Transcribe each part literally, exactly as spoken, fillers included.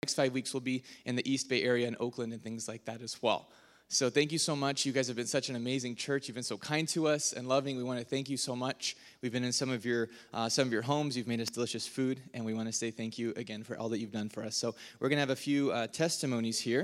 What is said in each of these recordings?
next five weeks will be in the East Bay area in Oakland and things like that as well. So thank you so much. You guys have been such an amazing church. You've been so kind to us and loving. We want to thank you so much. We've been in some of your uh, some of your homes. You've made us delicious food, and we want to say thank you again for all that you've done for us. So we're going to have a few uh, testimonies here.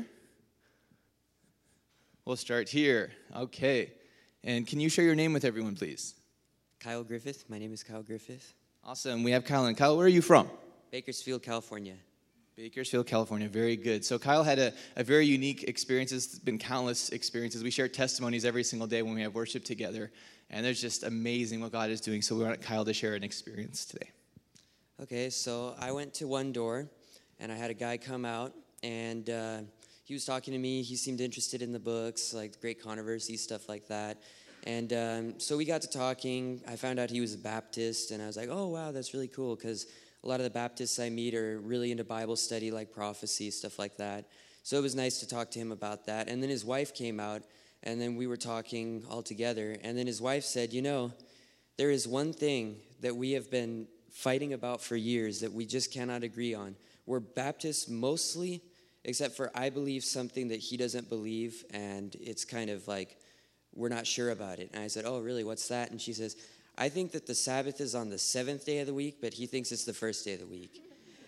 We'll start here. Okay. And can you share your name with everyone, please? Kyle Griffith. My name is Kyle Griffith. Awesome. We have Kyle. And Kyle, where are you from? Bakersfield, California. Bakersfield, California. Very good. So Kyle had a, a very unique experience. It's been countless experiences. We share testimonies every single day when we have worship together. And there's just amazing what God is doing. So we want Kyle to share an experience today. Okay, so I went to One Door, and I had a guy come out, and uh, he was talking to me. He seemed interested in the books, like Great Controversy, stuff like that. And um, so we got to talking. I found out he was a Baptist, and I was like, oh, wow, that's really cool, because a lot of the Baptists I meet are really into Bible study, like prophecy, stuff like that. So it was nice to talk to him about that. And then his wife came out, and then we were talking all together. And then his wife said, you know, there is one thing that we have been fighting about for years that we just cannot agree on. We're Baptists mostly, except for I believe something that he doesn't believe, and it's kind of like we're not sure about it. And I said, oh, really, what's that? And she says, I think that the Sabbath is on the seventh day of the week, but he thinks it's the first day of the week.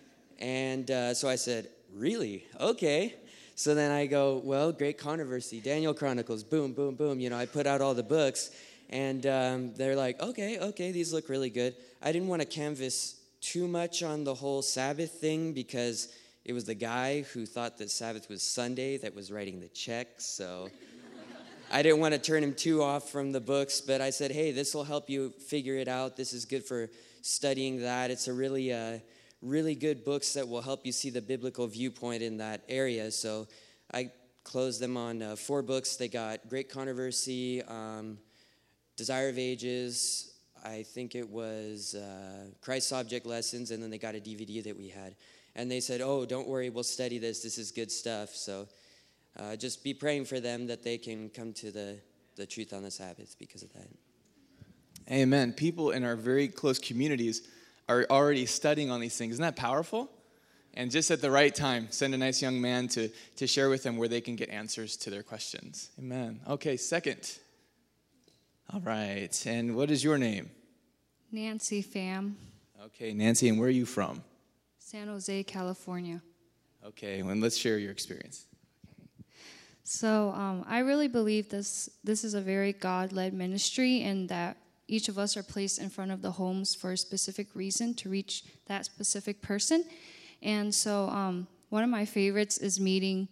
And uh, so I said, really? Okay. So then I go, well, Great Controversy, Daniel Chronicles, boom, boom, boom. You know, I put out all the books, and um, they're like, okay, okay, these look really good. I didn't want to canvas too much on the whole Sabbath thing because it was the guy who thought that Sabbath was Sunday that was writing the checks, so I didn't want to turn him too off from the books, but I said, hey, this will help you figure it out. This is good for studying that. It's a really, uh, really good books that will help you see the biblical viewpoint in that area. So I closed them on uh, four books. They got Great Controversy, um, Desire of Ages, I think it was uh, Christ's Object Lessons, and then they got a D V D that we had. And they said, oh, don't worry, we'll study this. This is good stuff. So Uh, just be praying for them that they can come to the, the truth on the Sabbath because of that. Amen. People in our very close communities are already studying on these things. Isn't that powerful? And just at the right time, send a nice young man to, to share with them where they can get answers to their questions. Amen. Okay, second. All right. And what is your name? Nancy Pham. Okay, Nancy, and where are you from? San Jose, California. Okay, well, let's share your experience. So um, I really believe this this is a very God-led ministry, and that each of us are placed in front of the homes for a specific reason to reach that specific person. And so um, one of my favorites is meeting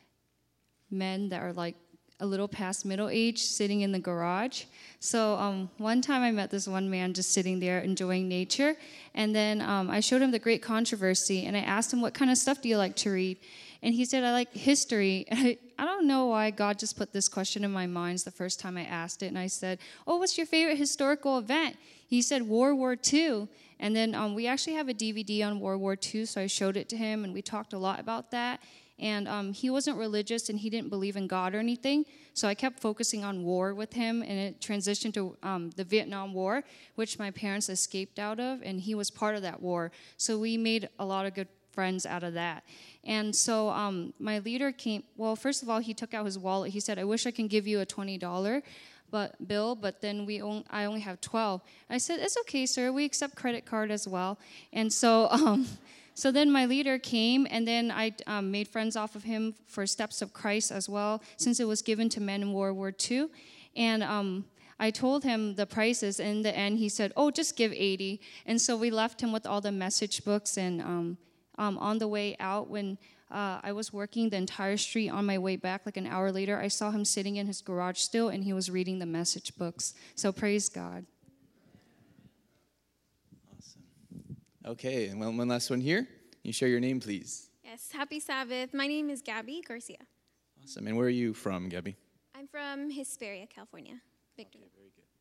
men that are like a little past middle age sitting in the garage. So um, one time I met this one man just sitting there enjoying nature, and then um, I showed him the Great Controversy, and I asked him, what kind of stuff do you like to read? And he said, I like history. I, I don't know why God just put this question in my mind the first time I asked it. And I said, oh, what's your favorite historical event? He said, World War Two. And then um, we actually have a D V D on World War Two, so I showed it to him, and we talked a lot about that. And um, he wasn't religious, and he didn't believe in God or anything. So I kept focusing on war with him, and it transitioned to um, the Vietnam War, which my parents escaped out of, and he was part of that war. So we made a lot of good friends out of that. And so um, my leader came, well, first of all, he took out his wallet. He said, I wish I can give you a twenty dollars but, bill, but then we on, I only have twelve. I said, it's okay, sir. We accept credit card as well. And so um, so then my leader came, and then I um, made friends off of him for Steps of Christ as well, since it was given to men in World War Two. And um, I told him the prices. In the end, he said, oh, just give eighty. And so we left him with all the message books, and um, Um, on the way out, when uh, I was working the entire street on my way back, like an hour later, I saw him sitting in his garage still, and he was reading the message books. So praise God. Awesome. Okay, and one, one last one here. Can you share your name, please? Yes, happy Sabbath. My name is Gabby Garcia. Awesome. And where are you from, Gabby? I'm from Hesperia, California. Victor. Okay, very good.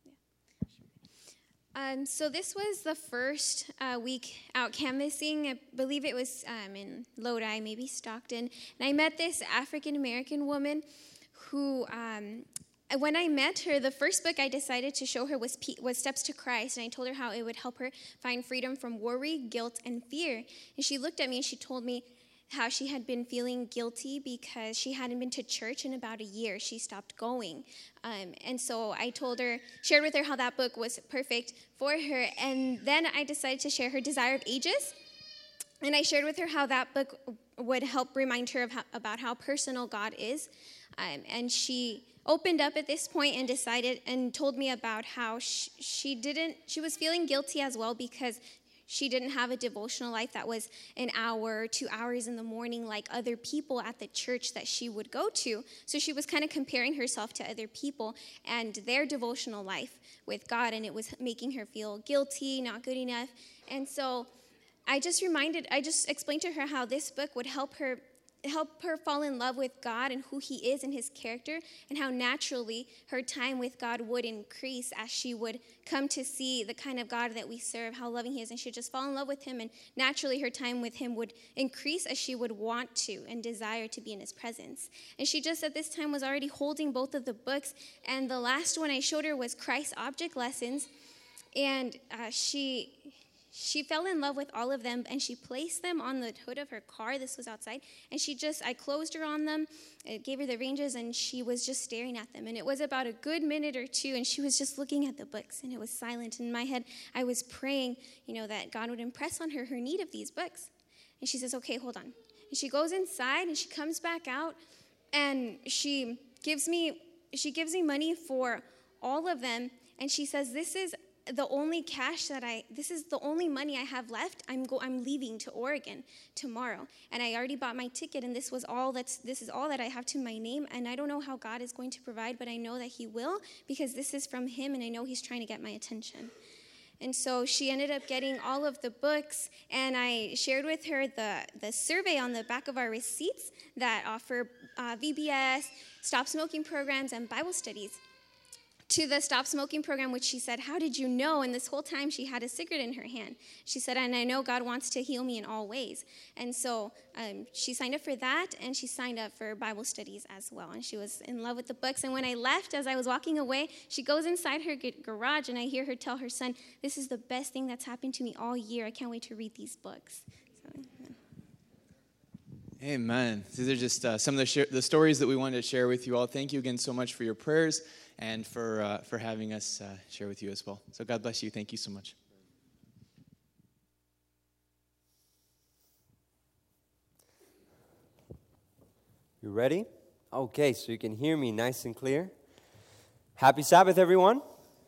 Um, so this was the first uh, week out canvassing. I believe it was um, in Lodi, maybe Stockton. And I met this African-American woman who, um, when I met her, the first book I decided to show her was, P- was Steps to Christ. And I told her how it would help her find freedom from worry, guilt, and fear. And she looked at me and she told me, how she had been feeling guilty because she hadn't been to church in about a year. She stopped going. Um, and so I told her, shared with her how that book was perfect for her. And then I decided to share her Desire of Ages. And I shared with her how that book would help remind her of how, about how personal God is. Um, and she opened up at this point and decided and told me about how she, she didn't, she was feeling guilty as well because she didn't have a devotional life that was an hour, two hours in the morning like other people at the church that she would go to. So she was kind of comparing herself to other people and their devotional life with God, and it was making her feel guilty, not good enough. And so I just reminded, I just explained to her how this book would help her help her fall in love with God and who he is and his character, and how naturally her time with God would increase as she would come to see the kind of God that we serve, how loving he is, and she'd just fall in love with him, and naturally her time with him would increase as she would want to and desire to be in his presence. And she just at this time was already holding both of the books, and the last one I showed her was Christ Object Lessons, and uh, she... She fell in love with all of them, and she placed them on the hood of her car. This was outside. And she just, I closed her on them, I gave her the ranges, and she was just staring at them. And it was about a good minute or two, and she was just looking at the books, and it was silent. In my head, I was praying, you know, that God would impress on her her need of these books. And she says, okay, hold on. And she goes inside, and she comes back out, and she gives me, she gives me money for all of them, and she says, this is the only cash that I, this is the only money I have left. I'm go, I'm leaving to Oregon tomorrow. And I already bought my ticket, and this was all that's, this is all that I have to my name. And I don't know how God is going to provide, but I know that he will, because this is from him, and I know he's trying to get my attention. And so she ended up getting all of the books, and I shared with her the, the survey on the back of our receipts that offer uh, V B S, stop smoking programs, and Bible studies. To the stop smoking program, which she said, how did you know? And this whole time she had a cigarette in her hand. She said, and I know God wants to heal me in all ways. And so um, she signed up for that, and she signed up for Bible studies as well. And she was in love with the books. And when I left, as I was walking away, she goes inside her g- garage, and I hear her tell her son, this is the best thing that's happened to me all year. I can't wait to read these books. So, yeah. Amen. These are just uh, some of the, sh- the stories that we wanted to share with you all. Thank you again so much for your prayers and for uh, for having us uh, share with you as well. So God bless you. Thank you so much. You ready? Okay, so you can hear me nice and clear. Happy Sabbath, everyone.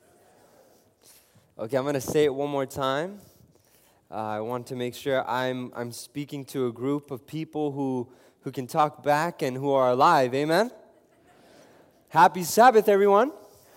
Okay, I'm going to say it one more time. Uh, I want to make sure I'm I'm speaking to a group of people who, who can talk back and who are alive. Amen? Happy Sabbath, everyone.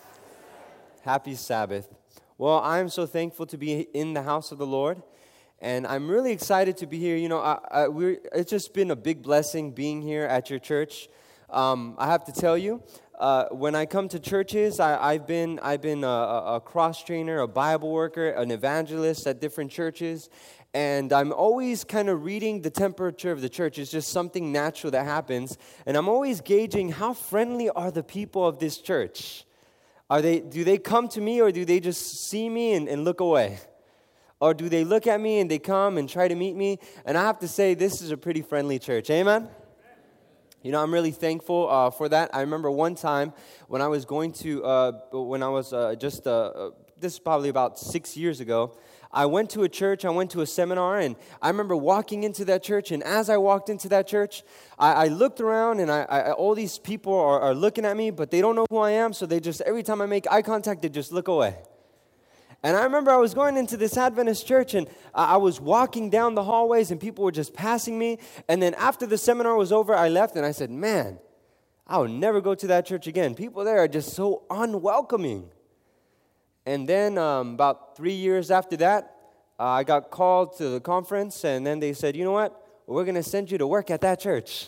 Happy Sabbath. Well, I'm so thankful to be in the house of the Lord, and I'm really excited to be here. You know, I, I, we're, it's just been a big blessing being here at your church. Um, I have to tell you, uh, when I come to churches, I, I've been I've been a, a cross trainer, a Bible worker, an evangelist at different churches. And I'm always kind of reading the temperature of the church. It's just something natural that happens. And I'm always gauging how friendly are the people of this church. Are they? Do they come to me, or do they just see me and, and look away? Or do they look at me and they come and try to meet me? And I have to say, this is a pretty friendly church. Amen? You know, I'm really thankful uh, for that. I remember one time when I was going to, uh, when I was uh, just, uh, uh, this is probably about six years ago, I went to a church, I went to a seminar, and I remember walking into that church, and as I walked into that church, I, I looked around, and I, I, all these people are, are looking at me, but they don't know who I am, so they just, every time I make eye contact, they just look away. And I remember I was going into this Adventist church, and I was walking down the hallways, and people were just passing me, and then after the seminar was over, I left, and I said, man, I will never go to that church again. People there are just so unwelcoming. And then um, about three years after that, uh, I got called to the conference, and then they said, you know what, we're going to send you to work at that church.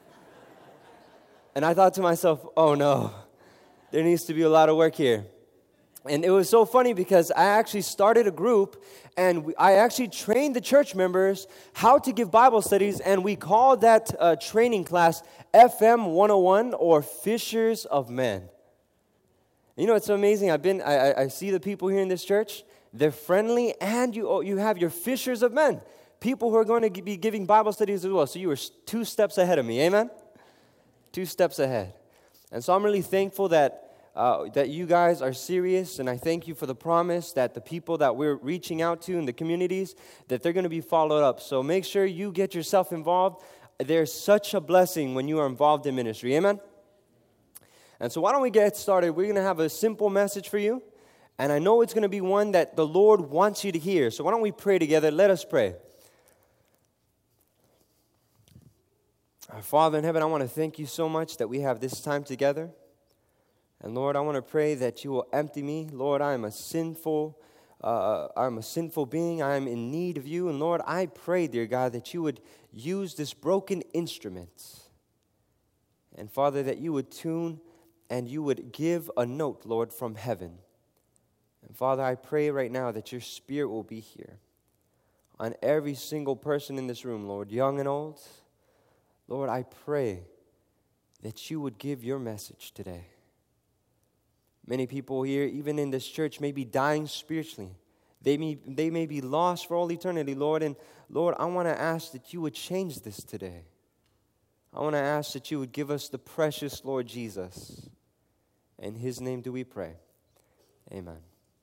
And I thought to myself, oh no, there needs to be a lot of work here. And it was so funny because I actually started a group, and we, I actually trained the church members how to give Bible studies, and we called that uh, training class F M one oh one, or Fishers of Men. You know, it's so amazing. I've been, I, I see the people here in this church. They're friendly, and you you have your fishers of men, people who are going to be giving Bible studies as well. So you were two steps ahead of me. Amen? Two steps ahead. And so I'm really thankful that uh, that you guys are serious, and I thank you for the promise that the people that we're reaching out to in the communities, that they're going to be followed up. So make sure you get yourself involved. There's such a blessing when you are involved in ministry. Amen? And so why don't we get started? We're going to have a simple message for you. And I know it's going to be one that the Lord wants you to hear. So why don't we pray together? Let us pray. Our Father in heaven, I want to thank you so much that we have this time together. And Lord, I want to pray that you will empty me. Lord, I am a sinful, uh, I'm a sinful being. I am in need of you. And Lord, I pray, dear God, that you would use this broken instrument. And Father, that you would tune and you would give a note, Lord, from heaven. And Father, I pray right now that your Spirit will be here on every single person in this room, Lord, young and old. Lord, I pray that you would give your message today. Many people here, even in this church, may be dying spiritually. They may, they may be lost for all eternity, Lord. And Lord, I want to ask that you would change this today. I want to ask that you would give us the precious Lord Jesus. In his name do we pray. Amen.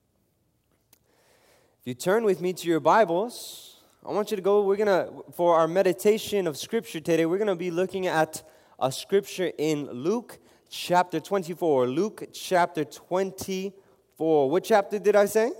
If you turn with me to your Bibles, I want you to go, we're going to, for our meditation of Scripture today, we're going to be looking at a Scripture in Luke chapter twenty-four. Luke chapter twenty-four. What chapter did I say?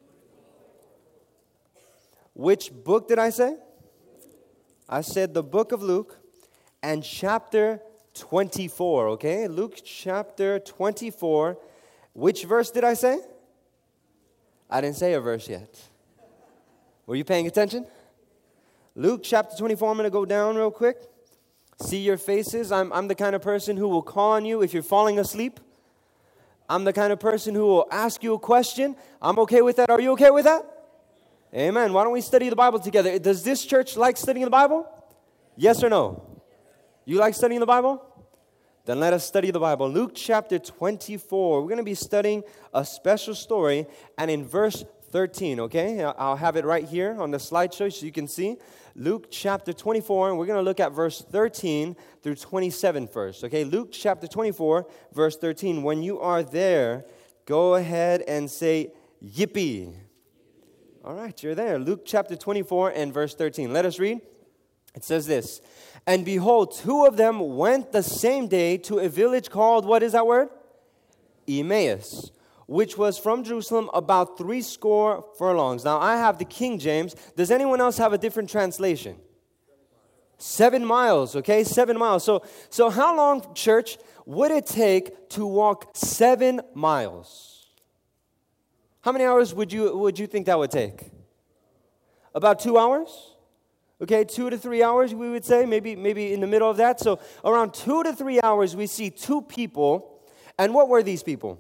Which book did I say? I said the book of Luke and chapter twenty-four, okay? Luke chapter twenty-four. Which verse did I say? I didn't say a verse yet. Were you paying attention? Luke chapter twenty-four, I'm going to go down real quick. See your faces. I'm, I'm the kind of person who will call on you if you're falling asleep. I'm the kind of person who will ask you a question. I'm okay with that. Are you okay with that? Amen. Why don't we study the Bible together? Does this church like studying the Bible? Yes or no? You like studying the Bible? Then let us study the Bible. Luke chapter twenty-four. We're going to be studying a special story. And in verse thirteen, okay? I'll have it right here on the slideshow so you can see. Luke chapter twenty-four, and we're going to look at verse thirteen through twenty-seven first, okay? Luke chapter twenty-four, verse thirteen. When you are there, go ahead and say, yippee. All right, you're there. Luke chapter twenty-four and verse thirteen. Let us read. It says this. And behold, two of them went the same day to a village called, what is that word? Emmaus, which was from Jerusalem about three score furlongs. Now, I have the King James. Does anyone else have a different translation? Seven miles, okay? Seven miles. So, so how long, church, would it take to walk seven miles? How many hours would you, would you think that would take? About two hours? Okay, two to three hours, we would say, maybe, maybe in the middle of that. So around two to three hours, we see two people. And what were these people?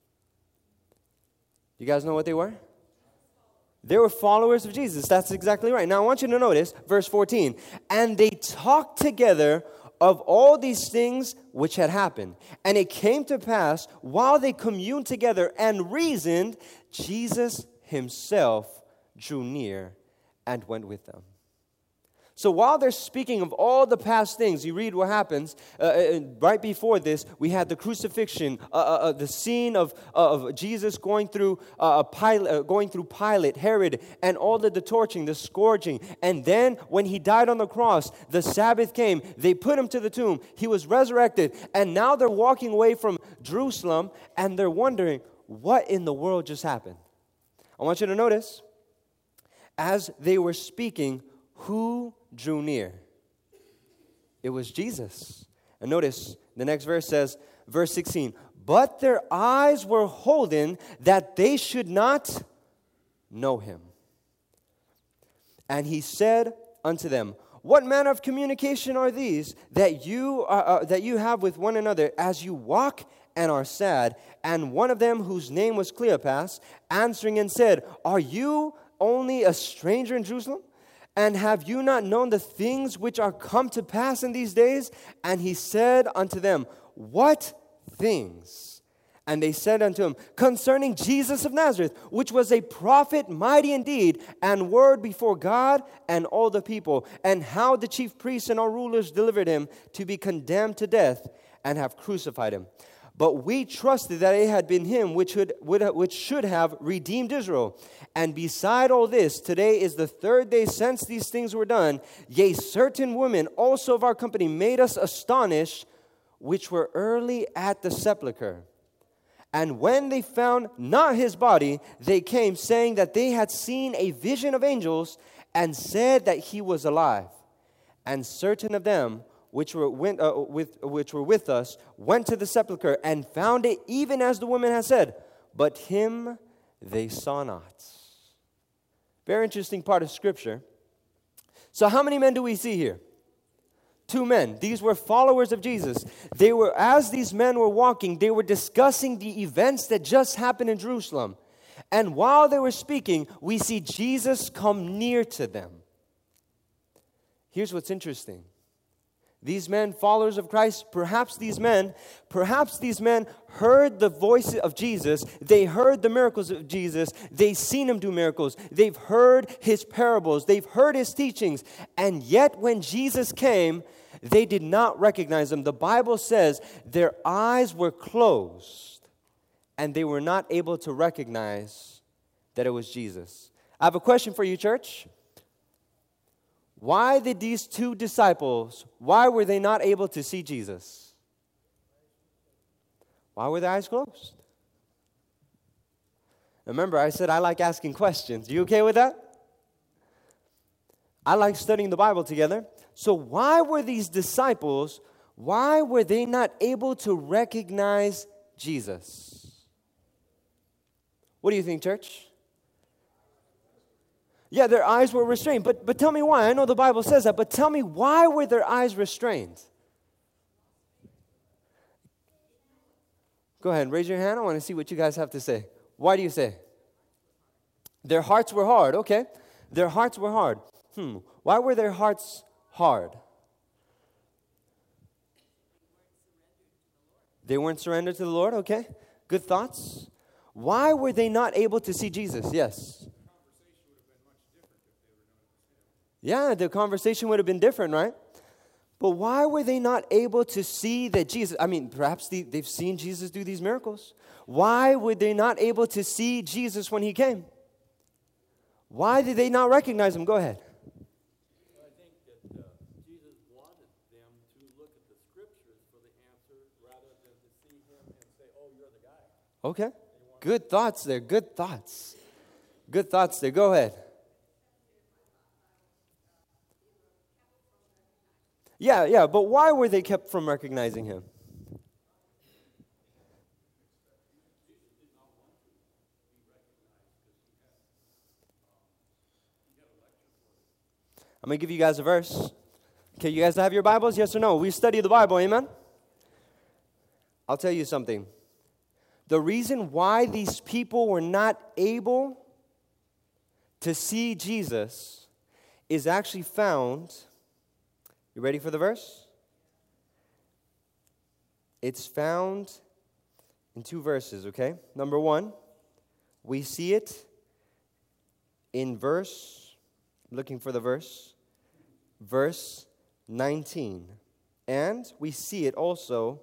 You guys know what they were? They were followers of Jesus. That's exactly right. Now, I want you to notice verse fourteen. And they talked together of all these things which had happened. And it came to pass, while they communed together and reasoned, Jesus himself drew near and went with them. So while they're speaking of all the past things, you read what happens. Uh, right before this, we had the crucifixion, uh, uh, the scene of, uh, of Jesus going through uh, Pilate, uh, going through Pilate, Herod, and all of the torturing, the scourging. And then when he died on the cross, the Sabbath came. They put him to the tomb. He was resurrected. And now they're walking away from Jerusalem, and they're wondering, what in the world just happened? I want you to notice, as they were speaking, who drew near? It was Jesus. And notice, the next verse says, verse sixteen, but their eyes were holden that they should not know him. And he said unto them, what manner of communication are these that you uh, uh, that you have with one another as you walk and are sad? And one of them, whose name was Cleopas, answering and said, are you only a stranger in Jerusalem? And have you not known the things which are come to pass in these days? And he said unto them, what things? And they said unto him, concerning Jesus of Nazareth, which was a prophet, mighty indeed, and word before God and all the people, and how the chief priests and all rulers delivered him to be condemned to death, and have crucified him. But we trusted that it had been him which should, which should have redeemed Israel. And beside all this, today is the third day since these things were done. Yea, certain women also of our company made us astonished, which were early at the sepulchre. And when they found not his body, they came, saying that they had seen a vision of angels, and said that he was alive. And certain of them which were with, uh, with, which were with us went to the sepulchre, and found it even as the woman had said, but him they saw not. Very interesting part of Scripture. So how many men do we see here? Two men. These were followers of Jesus. They were, as these men were walking, they were discussing the events that just happened in Jerusalem. And while they were speaking, we see Jesus come near to them. Here's what's interesting. These men, followers of Christ, perhaps these men, perhaps these men heard the voice of Jesus. They heard the miracles of Jesus. They've seen him do miracles. They've heard his parables. They've heard his teachings. And yet when Jesus came, they did not recognize him. The Bible says their eyes were closed and they were not able to recognize that it was Jesus. I have a question for you, church. Why did these two disciples, why were they not able to see Jesus? Why were their eyes closed? Remember, I said I like asking questions. You okay with that? I like studying the Bible together. So why were these disciples, why were they not able to recognize Jesus? What do you think, church? Yeah, their eyes were restrained. But, but tell me why. I know the Bible says that, but tell me, why were their eyes restrained? Go ahead, raise your hand. I want to see what you guys have to say. Why do you say? Their hearts were hard. Okay. Their hearts were hard. Hmm. Why were their hearts hard? They weren't surrendered to the Lord. Okay. Good thoughts. Why were they not able to see Jesus? Yes. Yeah, the conversation would have been different, right? But why were they not able to see that Jesus, I mean, perhaps they, they've seen Jesus do these miracles. Why were they not able to see Jesus when he came? Why did they not recognize him? Go ahead. I think that uh, Jesus wanted them to look at the scriptures for the answer rather than to see him and say, oh, you're the guy. Okay. Good thoughts there. Good thoughts. Good thoughts there. Go ahead. Yeah, yeah, but why were they kept from recognizing him? I'm going to give you guys a verse. Okay, you guys have your Bibles? Yes or no? We study the Bible, amen? I'll tell you something. The reason why these people were not able to see Jesus is actually found... You ready for the verse? It's found in two verses, okay? Number one, we see it in verse, I'm looking for the verse, verse nineteen. And we see it also,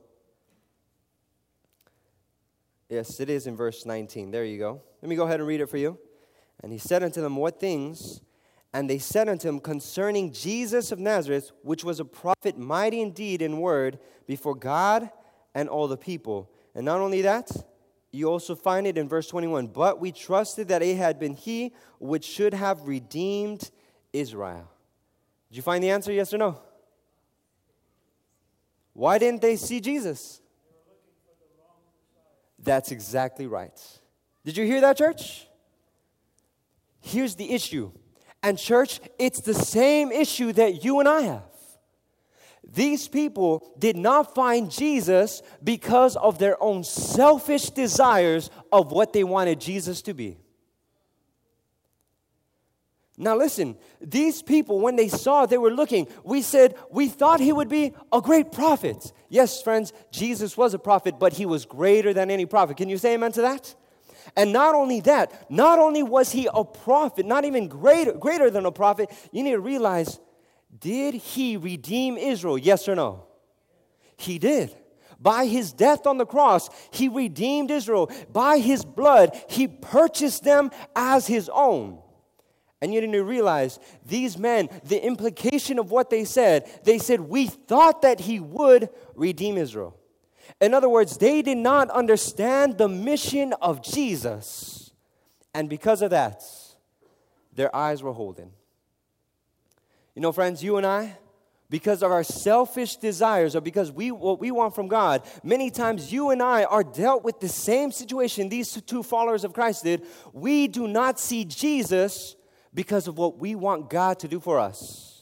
yes, it is in verse nineteen. There you go. Let me go ahead and read it for you. And he said unto them, what things? And they said unto him, concerning Jesus of Nazareth, which was a prophet, mighty indeed in word, before God and all the people. And not only that, you also find it in verse twenty-one. But we trusted that it had been he which should have redeemed Israel. Did you find the answer, yes or no? Why didn't they see Jesus? That's exactly right. Did you hear that, church? Here's the issue. And church, it's the same issue that you and I have. These people did not find Jesus because of their own selfish desires of what they wanted Jesus to be. Now listen, these people, when they saw, they were looking, we said, we thought he would be a great prophet. Yes, friends, Jesus was a prophet, but he was greater than any prophet. Can you say amen to that? And not only that, not only was he a prophet, not even greater, greater than a prophet, you need to realize, did he redeem Israel? Yes or no? He did. By his death on the cross, he redeemed Israel. By his blood, he purchased them as his own. And you need to realize, these men, the implication of what they said, they said, we thought that he would redeem Israel. In other words, they did not understand the mission of Jesus. And because of that, their eyes were holden. You know, friends, you and I, because of our selfish desires or because we what we want from God, many times you and I are dealt with the same situation these two followers of Christ did. We do not see Jesus because of what we want God to do for us.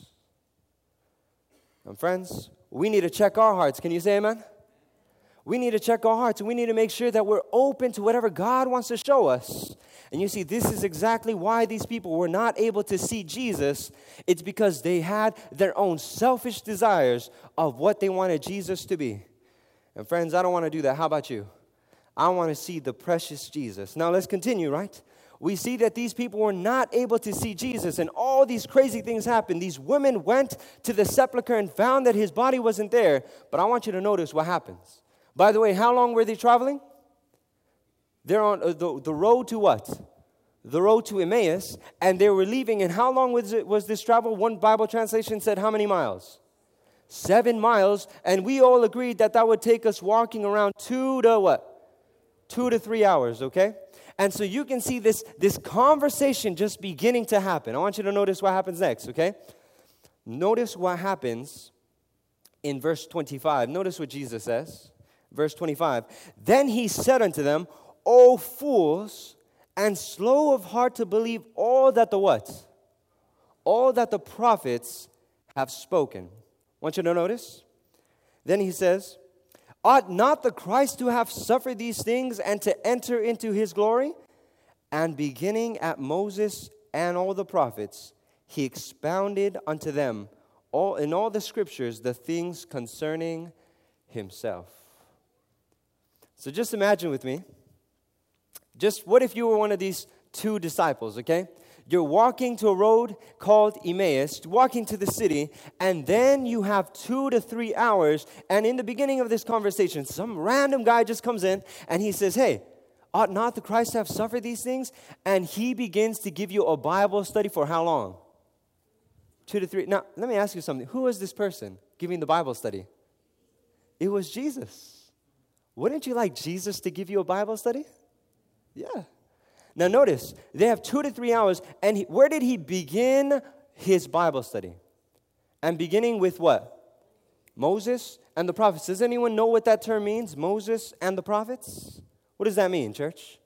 And friends, we need to check our hearts. Can you say amen? We need to check our hearts, and we need to make sure that we're open to whatever God wants to show us. And you see, this is exactly why these people were not able to see Jesus. It's because they had their own selfish desires of what they wanted Jesus to be. And friends, I don't want to do that. How about you? I want to see the precious Jesus. Now let's continue, right? We see that these people were not able to see Jesus, and all these crazy things happened. These women went to the sepulcher and found that his body wasn't there. But I want you to notice what happens. By the way, how long were they traveling? They're on uh, the, the road to what? The road to Emmaus, and they were leaving. And how long was it, was this travel? One Bible translation said how many miles? Seven miles. And we all agreed that that would take us walking around two to what? Two to three hours, okay? And so you can see this, this conversation just beginning to happen. I want you to notice what happens next, okay? Notice what happens in verse twenty-five. Notice what Jesus says. Verse twenty-five. Then he said unto them, O fools, and slow of heart to believe all that the what? All that the prophets have spoken. I want you to notice. Then he says, ought not the Christ to have suffered these things and to enter into his glory? And beginning at Moses and all the prophets, he expounded unto them all in all the scriptures the things concerning himself. So just imagine with me, just what if you were one of these two disciples, okay? You're walking to a road called Emmaus, walking to the city, and then you have two to three hours, and in the beginning of this conversation, some random guy just comes in, and he says, hey, ought not the Christ have suffered these things? And he begins to give you a Bible study for how long? Two to three. Now, let me ask you something. Who was this person giving the Bible study? It was Jesus. Wouldn't you like Jesus to give you a Bible study? Yeah. Now notice, they have two to three hours, and he, where did he begin his Bible study? And beginning with what? Moses and the prophets. Does anyone know what that term means? Moses and the prophets? What does that mean, church?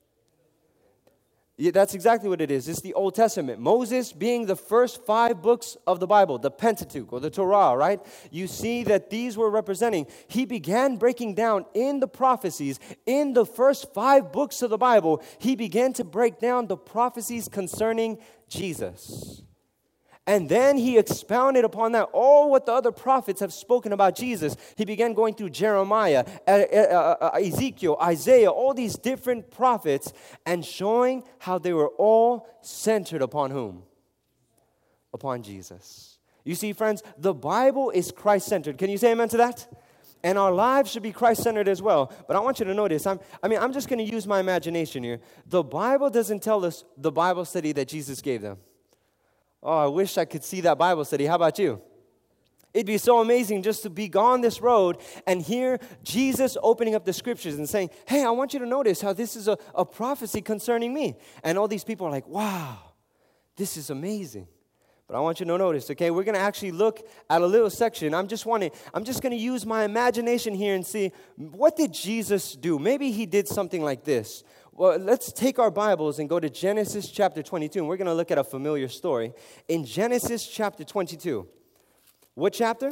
Yeah, that's exactly what it is. It's the Old Testament. Moses being the first five books of the Bible, the Pentateuch or the Torah, right? You see that these were representing. He began breaking down in the prophecies, in the first five books of the Bible, he began to break down the prophecies concerning Jesus. And then he expounded upon that, all what the other prophets have spoken about Jesus. He began going through Jeremiah, Ezekiel, Isaiah, all these different prophets, and showing how they were all centered upon whom? Upon Jesus. You see, friends, the Bible is Christ-centered. Can you say amen to that? And our lives should be Christ-centered as well. But I want you to notice, I'm, I mean, I'm just going to use my imagination here. The Bible doesn't tell us the Bible study that Jesus gave them. Oh, I wish I could see that Bible study. How about you? It'd be so amazing just to be gone this road and hear Jesus opening up the scriptures and saying, hey, I want you to notice how this is a, a prophecy concerning me. And all these people are like, wow, this is amazing. But I want you to notice, okay, we're going to actually look at a little section. I'm just wanting, I'm just going to use my imagination here and see, what did Jesus do? Maybe he did something like this. Well, let's take our Bibles and go to Genesis chapter twenty-two, and we're going to look at a familiar story. In Genesis chapter twenty-two, what chapter?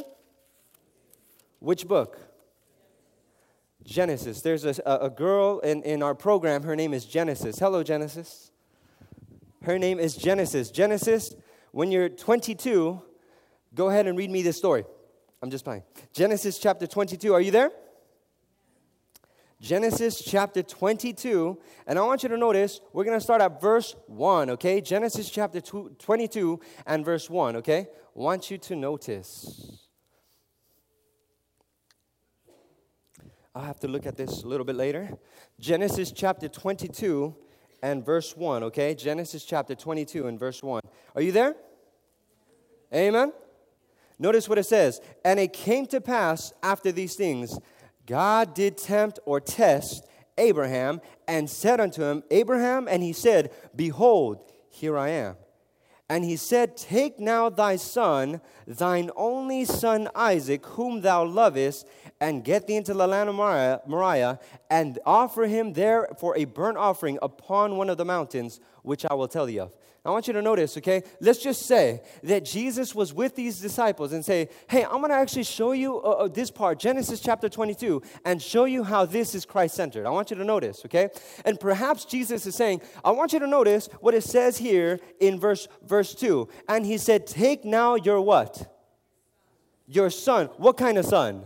Which book? Genesis. There's a, a girl in, in our program, her name is Genesis. Hello, Genesis. Her name is Genesis. Genesis, when you're twenty-two, go ahead and read me this story. I'm just playing. Genesis chapter twenty-two. Are you there? Genesis chapter twenty-two. And I want you to notice, we're going to start at verse one, okay? Genesis chapter twenty-two and verse one, okay? I want you to notice. I'll have to look at this a little bit later. Genesis chapter twenty-two and verse one, okay? Genesis chapter twenty-two and verse one. Are you there? Amen? Notice what it says. And it came to pass after these things, God did tempt or test Abraham and said unto him, Abraham, and he said, Behold, here I am. And he said, Take now thy son, thine only son Isaac, whom thou lovest, and get thee into the land of Moriah, Moriah, and offer him there for a burnt offering upon one of the mountains, which I will tell thee of. I want you to notice, okay, let's just say that Jesus was with these disciples and say, hey, I'm going to actually show you uh, this part, Genesis chapter twenty-two, and show you how this is Christ-centered. I want you to notice, okay? And perhaps Jesus is saying, I want you to notice what it says here in verse, verse two. And he said, take now your what? Your son. What kind of son?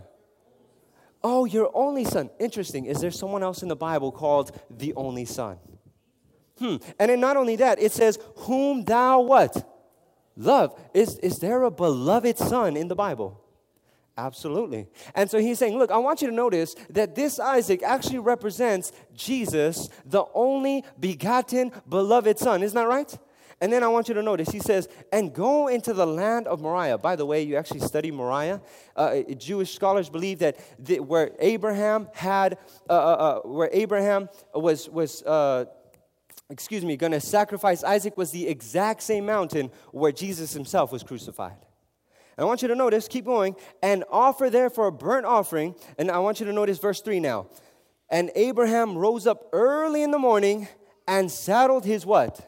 Oh, your only son. Interesting. Is there someone else in the Bible called the only son? Hmm. And then not only that, it says, whom thou what? Love. Is, is there a beloved son in the Bible? Absolutely. And so he's saying, look, I want you to notice that this Isaac actually represents Jesus, the only begotten beloved son. Isn't that right? And then I want you to notice, he says, and go into the land of Moriah. By the way, you actually study Moriah. Uh, Jewish scholars believe that the, where Abraham had, uh, uh, uh, where Abraham was, was uh, excuse me, going to sacrifice Isaac was the exact same mountain where Jesus himself was crucified. And I want you to notice, keep going, and offer therefore a burnt offering. And I want you to notice verse three now. And Abraham rose up early in the morning and saddled his what?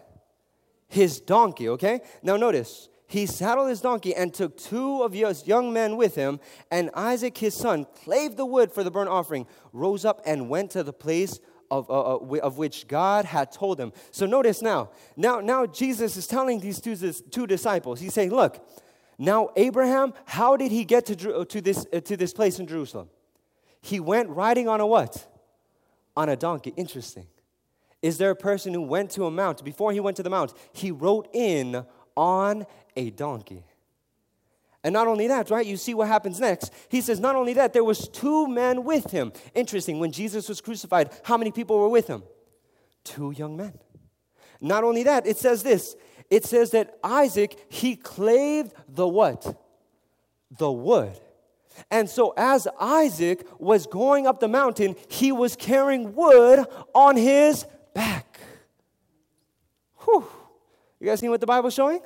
His donkey, okay? Now notice, he saddled his donkey and took two of his young men with him, and Isaac his son clave the wood for the burnt offering, rose up and went to the place Of, uh, of which God had told him. So notice now, now, now Jesus is telling these two, this, two disciples. He's saying, look, now Abraham, how did he get to, to, this, uh, to this place in Jerusalem? He went riding on a what? On a donkey. Interesting. Is there a person who went to a mount? Before he went to the mount, he rode in on a donkey. And not only that, right, you see what happens next. He says, not only that, there was two men with him. Interesting, when Jesus was crucified, how many people were with him? Two young men. Not only that, it says this. It says that Isaac, he claved the what? The wood. And so as Isaac was going up the mountain, he was carrying wood on his back. Whew. You guys see what the Bible's showing?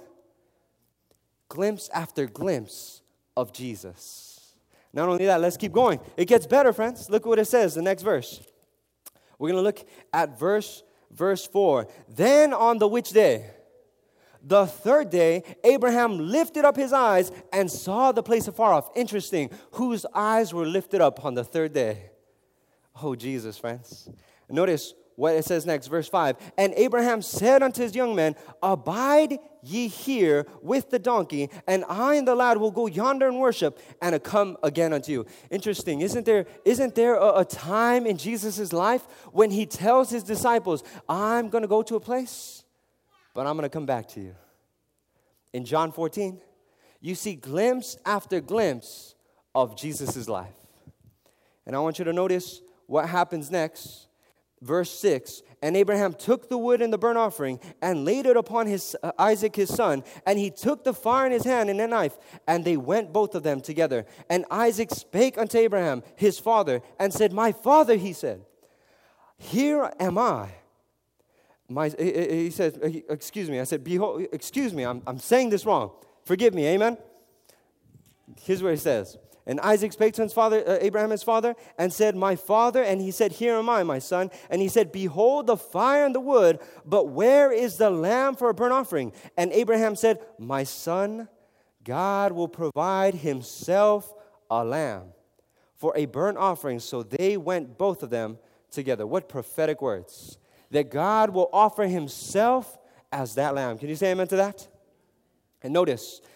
Glimpse after glimpse of Jesus. Not only that, let's keep going. It gets better, friends. Look what it says, the next verse. We're going to look at verse, verse four. Then on the which day? The third day, Abraham lifted up his eyes and saw the place afar off. Interesting. Whose eyes were lifted up on the third day? Oh, Jesus, friends. Notice what it says next, verse five. And Abraham said unto his young men, abide ye here with the donkey, and I and the lad will go yonder and worship, and come again unto you. Interesting. Isn't there, isn't there a, a time in Jesus' life when he tells his disciples, I'm going to go to a place, but I'm going to come back to you? In John fourteen, you see glimpse after glimpse of Jesus' life. And I want you to notice what happens next. Verse six, and Abraham took the wood and the burnt offering and laid it upon his uh, Isaac his son, and he took the fire in his hand and a knife, and they went both of them together. And Isaac spake unto Abraham his father, and said, my father, he said, here am I. My, he said, excuse me, I said, behold, excuse me, I'm, I'm saying this wrong. Forgive me, amen? Here's what he says. And Isaac spake to his father, uh, Abraham his father, and said, my father. And he said, here am I, my son. And he said, behold the fire and the wood, but where is the lamb for a burnt offering? And Abraham said, my son, God will provide himself a lamb for a burnt offering. So they went both of them together. What prophetic words. That God will offer himself as that lamb. Can you say amen to that? And notice,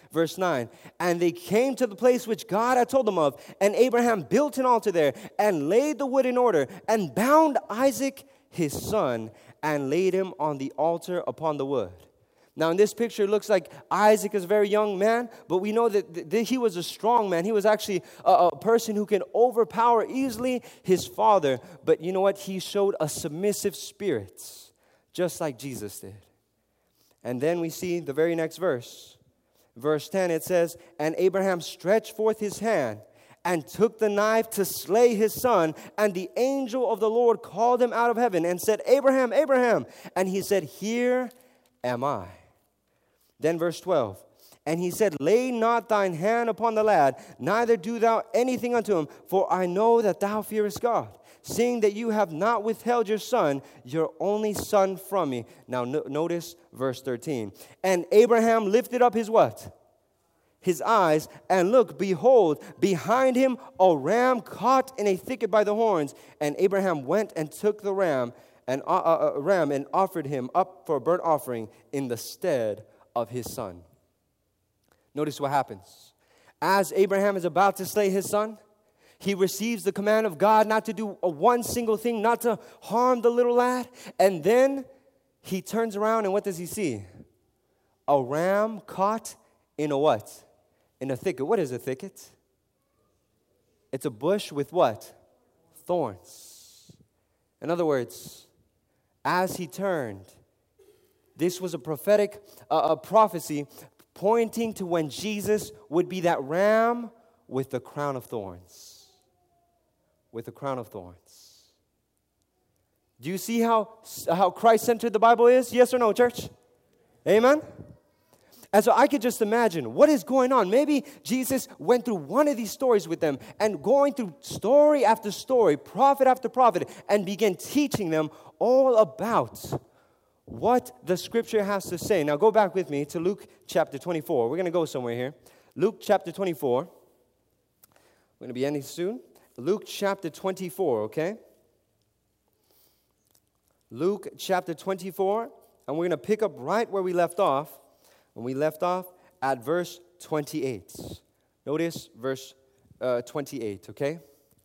verse nine. And they came to the place which God had told them of, and Abraham built an altar there, and laid the wood in order, and bound Isaac his son, and laid him on the altar upon the wood. Now, in this picture, it looks like Isaac is a very young man, but we know that th- th- he was a strong man. He was actually a, a person who can overpower easily his father. But you know what? He showed a submissive spirit, just like Jesus did. And then we see the very next verse. Verse ten, it says, And Abraham stretched forth his hand and took the knife to slay his son. And the angel of the Lord called him out of heaven and said, Abraham, Abraham. And he said, Here am I. Then verse twelve, And he said, Lay not thine hand upon the lad, neither do thou anything unto him, for I know that thou fearest God, seeing that you have not withheld your son, your only son, from me. Now no- notice verse thirteen. And Abraham lifted up his what? His eyes, and look, behold, behind him a ram caught in a thicket by the horns. And Abraham went and took the ram and uh, uh, uh, ram and offered him up for a burnt offering in the stead of his son. Notice what happens. As Abraham is about to slay his son, he receives the command of God not to do a one single thing, not to harm the little lad. And then he turns around, and what does he see? A ram caught in a what? In a thicket. What is a thicket? It's a bush with what? Thorns. In other words, as he turned, this was a prophetic uh, a prophecy pointing to when Jesus would be that ram with the crown of thorns. With the crown of thorns. Do you see how, how Christ-centered the Bible is? Yes or no, church? Amen? And so I could just imagine what is going on. Maybe Jesus went through one of these stories with them and going through story after story, prophet after prophet, and began teaching them all about what the scripture has to say. Now go back with me to Luke chapter twenty-four. We're going to go somewhere here. Luke chapter twenty-four. We're going to be ending soon. Luke chapter twenty-four, okay? Luke chapter twenty-four. And we're going to pick up right where we left off. When we left off at verse twenty-eight. Notice verse uh, twenty-eight, okay?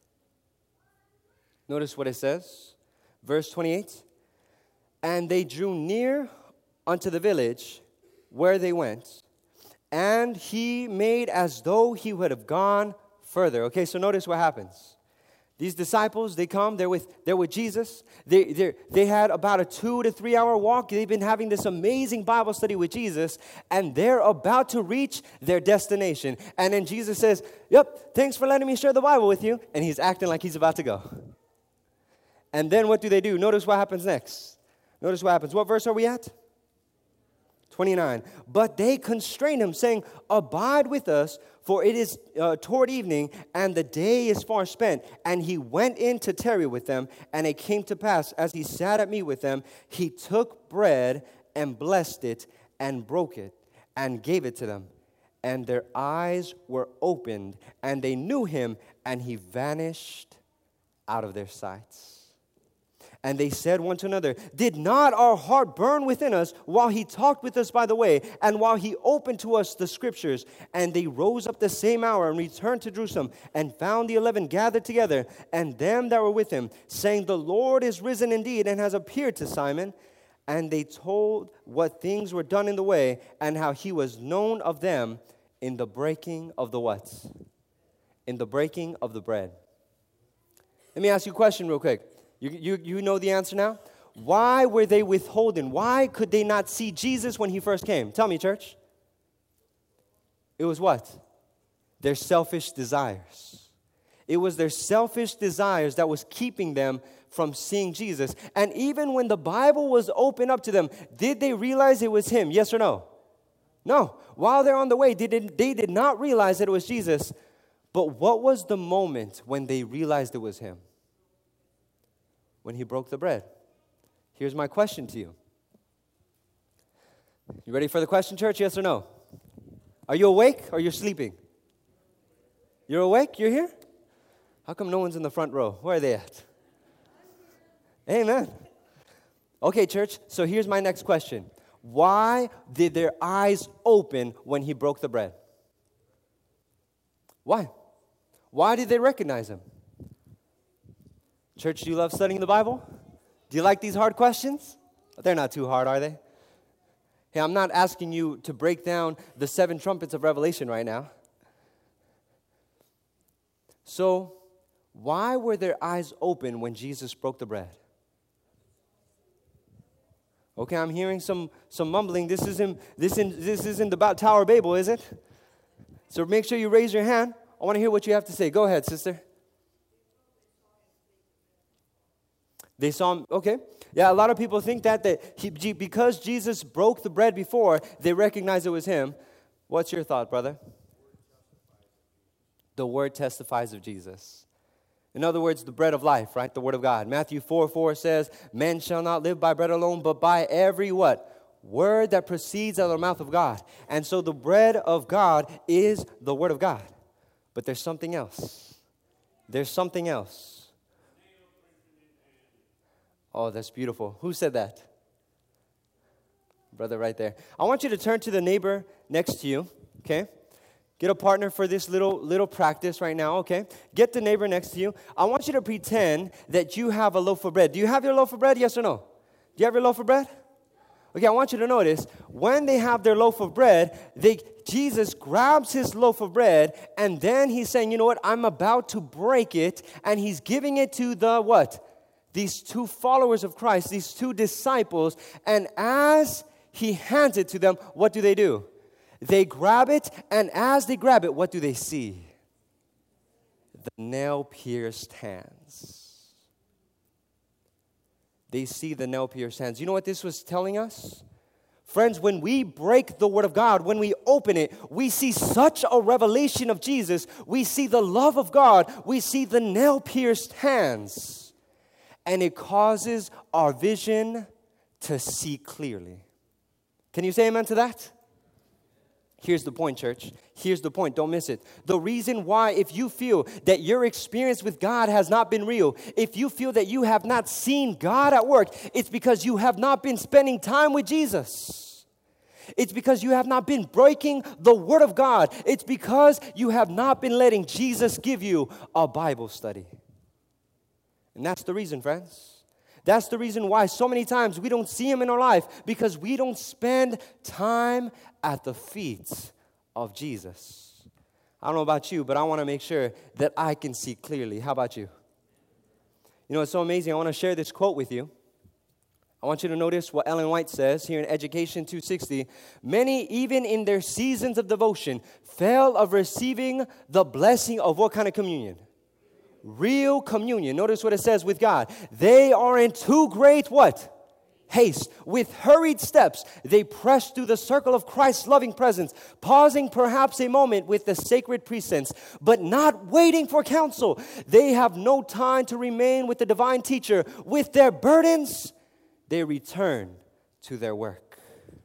Notice what it says. Verse twenty-eight. And they drew near unto the village where they went, and he made as though he would have gone further. Okay, so notice what happens. These disciples, they come, they're with, they're with Jesus. They, they they had about a two to three hour walk. They've been having this amazing Bible study with Jesus, and they're about to reach their destination. And then Jesus says, yep, thanks for letting me share the Bible with you. And he's acting like he's about to go. And then what do they do? Notice what happens next. Notice what happens. What verse are we at? twenty-nine. But they constrained him, saying, Abide with us, for it is uh, toward evening, and the day is far spent. And he went in to tarry with them, and it came to pass, as he sat at meat with them, he took bread and blessed it, and broke it, and gave it to them. And their eyes were opened, and they knew him, and he vanished out of their sights. And they said one to another, Did not our heart burn within us while he talked with us by the way, and while he opened to us the scriptures? And they rose up the same hour and returned to Jerusalem, and found the eleven gathered together, and them that were with him, saying, The Lord is risen indeed, and has appeared to Simon. And they told what things were done in the way, and how he was known of them in the breaking of the what? In the breaking of the bread. Let me ask you a question real quick. You, you, you know the answer now? Why were they withholding? Why could they not see Jesus when he first came? Tell me, church. It was what? Their selfish desires. It was their selfish desires that was keeping them from seeing Jesus. And even when the Bible was opened up to them, did they realize it was him? Yes or no? No. While they're on the way, they did, they did not realize that it was Jesus. But what was the moment when they realized it was him? When he broke the bread. Here's my question to you. You ready for the question, church? Yes or no? Are you awake or you're sleeping? You're awake? You're here? How come no one's in the front row? Where are they at? Amen. Okay, church, so here's my next question. Why did their eyes open when he broke the bread? Why? Why did they recognize him? Church, do you love studying the Bible? Do you like these hard questions? They're not too hard, are they? Hey, I'm not asking you to break down the seven trumpets of Revelation right now. So, why were their eyes open when Jesus broke the bread? Okay, I'm hearing some, some mumbling. This isn't, this, isn't, this isn't about Tower of Babel, is it? So make sure you raise your hand. I want to hear what you have to say. Go ahead, sister. They saw him, okay. Yeah, a lot of people think that, that he, because Jesus broke the bread before, they recognize it was him. What's your thought, brother? The word testifies of Jesus. In other words, the bread of life, right? The word of God. Matthew four four says, "Man shall not live by bread alone, but by every" what? Word that proceeds out of the mouth of God. And so the bread of God is the word of God. But there's something else. There's something else. Oh, that's beautiful. Who said that? Brother right there. I want you to turn to the neighbor next to you, okay? Get a partner for this little little practice right now, okay? Get the neighbor next to you. I want you to pretend that you have a loaf of bread. Do you have your loaf of bread, yes or no? Do you have your loaf of bread? Okay, I want you to notice, when they have their loaf of bread, they Jesus grabs his loaf of bread, and then he's saying, you know what, I'm about to break it, and he's giving it to the what? These two followers of Christ, these two disciples, and as he hands it to them, what do they do? They grab it, and as they grab it, what do they see? The nail-pierced hands. They see the nail-pierced hands. You know what this was telling us? Friends, when we break the Word of God, when we open it, we see such a revelation of Jesus. We see the love of God. We see the nail-pierced hands. And it causes our vision to see clearly. Can you say amen to that? Here's the point, church. Here's the point. Don't miss it. The reason why, if you feel that your experience with God has not been real, if you feel that you have not seen God at work, it's because you have not been spending time with Jesus. It's because you have not been breaking the Word of God. It's because you have not been letting Jesus give you a Bible study. And that's the reason, friends. That's the reason why so many times we don't see Him in our life, because we don't spend time at the feet of Jesus. I don't know about you, but I want to make sure that I can see clearly. How about you? You know, it's so amazing. I want to share this quote with you. I want you to notice what Ellen White says here in Education two sixty. Many, even in their seasons of devotion, fail of receiving the blessing of what kind of communion? Real communion. Notice what it says with God. They are in too great what? Haste. With hurried steps, they press through the circle of Christ's loving presence, pausing perhaps a moment with the sacred precincts, but not waiting for counsel. They have no time to remain with the divine teacher. With their burdens, they return to their work.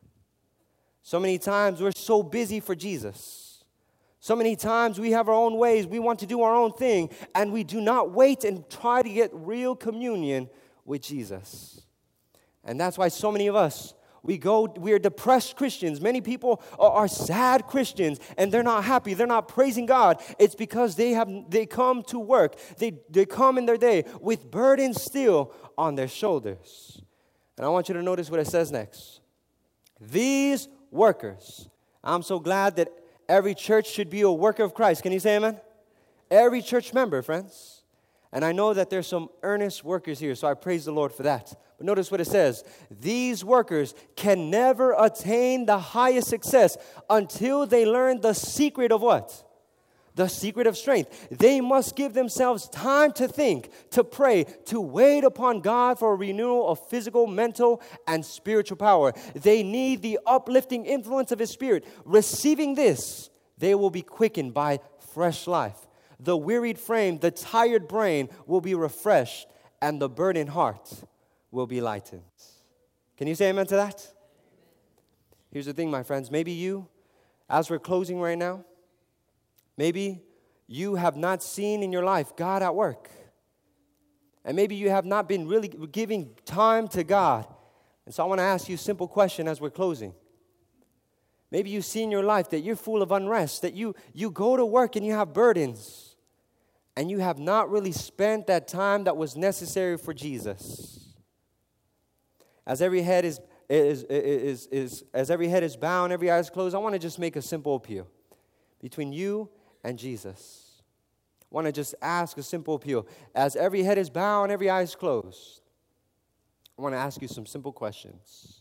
So many times we're so busy for Jesus. So many times we have our own ways. We want to do our own thing, and we do not wait and try to get real communion with Jesus. And that's why so many of us, we go, we are depressed Christians. Many people are, are sad Christians, and they're not happy. They're not praising God. It's because they have they come to work. They, they come in their day with burdens still on their shoulders. And I want you to notice what it says next. These workers, I'm so glad that every church should be a worker of Christ. Can you say amen? Every church member, friends. And I know that there's some earnest workers here, so I praise the Lord for that. But notice what it says. These workers can never attain the highest success until they learn the secret of what? The secret of strength. They must give themselves time to think, to pray, to wait upon God for a renewal of physical, mental, and spiritual power. They need the uplifting influence of His Spirit. Receiving this, they will be quickened by fresh life. The wearied frame, the tired brain will be refreshed, and the burdened heart will be lightened. Can you say amen to that? Here's the thing, my friends. Maybe you, as we're closing right now, maybe you have not seen in your life God at work. And maybe you have not been really giving time to God. And so I want to ask you a simple question as we're closing. Maybe you see in your life that you're full of unrest, that you, you go to work and you have burdens, and you have not really spent that time that was necessary for Jesus. As every head is, is, is, is, is as every head is bowed, every eye is closed, I want to just make a simple appeal between you and Jesus. I want to just ask a simple appeal. As every head is bowed and every eye is closed, I want to ask you some simple questions.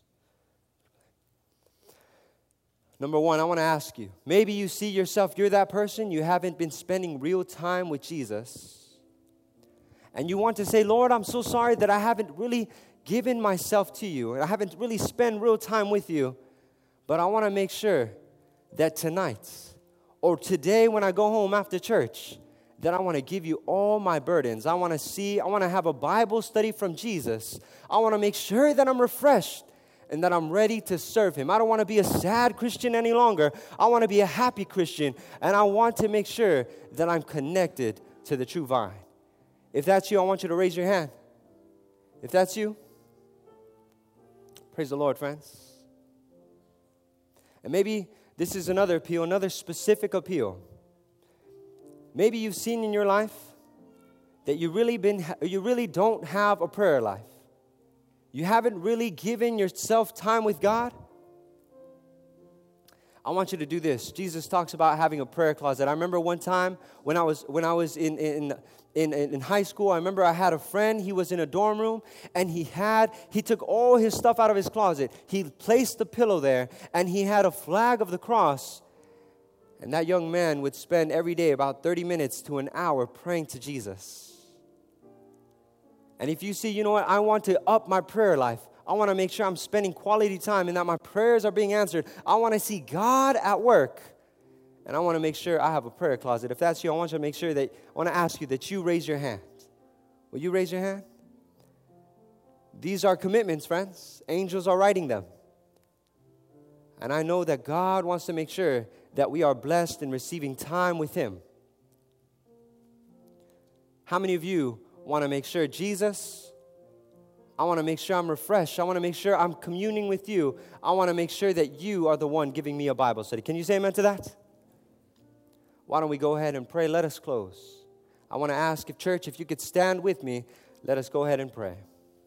Number one, I want to ask you, maybe you see yourself, you're that person, you haven't been spending real time with Jesus. And you want to say, Lord, I'm so sorry that I haven't really given myself to you. And I haven't really spent real time with you. But I want to make sure that tonight or today when I go home after church, that I want to give you all my burdens. I want to see, I want to have a Bible study from Jesus. I want to make sure that I'm refreshed and that I'm ready to serve Him. I don't want to be a sad Christian any longer. I want to be a happy Christian, and I want to make sure that I'm connected to the true vine. If that's you, I want you to raise your hand. If that's you, praise the Lord, friends. And maybe this is another appeal, another specific appeal. Maybe you've seen in your life that you really been, you really don't have a prayer life. You haven't really given yourself time with God. I want you to do this. Jesus talks about having a prayer closet. I remember one time when I was when I was in in in, in high school. I remember I had a friend. He was in a dorm room, and he had he took all his stuff out of his closet. He placed the pillow there, and he had a flag of the cross. And that young man would spend every day about thirty minutes to an hour praying to Jesus. And if you see, you know what, I want to up my prayer life. I want to make sure I'm spending quality time and that my prayers are being answered. I want to see God at work. And I want to make sure I have a prayer closet. If that's you, I want you to make sure that, I want to ask you that you raise your hand. Will you raise your hand? These are commitments, friends. Angels are writing them. And I know that God wants to make sure that we are blessed in receiving time with Him. How many of you want to make sure, Jesus, I want to make sure I'm refreshed. I want to make sure I'm communing with you. I want to make sure that you are the one giving me a Bible study. Can you say amen to that? Why don't we go ahead and pray? Let us close. I want to ask if church, if you could stand with me, let us go ahead and pray.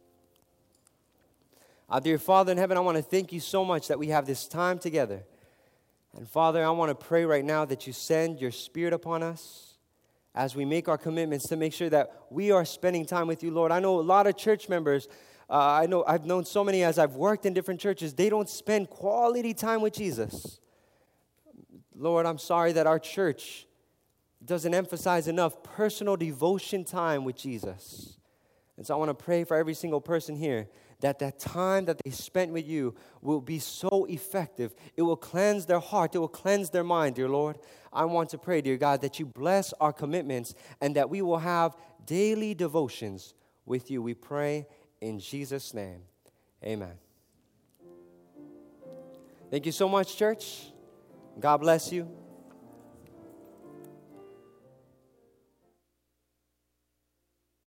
Our dear Father in heaven, I want to thank you so much that we have this time together. And Father, I want to pray right now that you send your Spirit upon us as we make our commitments to make sure that we are spending time with you, Lord. I know a lot of church members, uh, I know I've known so many as I've worked in different churches, they don't spend quality time with Jesus. Lord, I'm sorry that our church doesn't emphasize enough personal devotion time with Jesus. And so I want to pray for every single person here that that time that they spent with you will be so effective. It will cleanse their heart. It will cleanse their mind, dear Lord. I want to pray, dear God, that you bless our commitments and that we will have daily devotions with you. We pray in Jesus' name. Amen. Thank you so much, church. God bless you.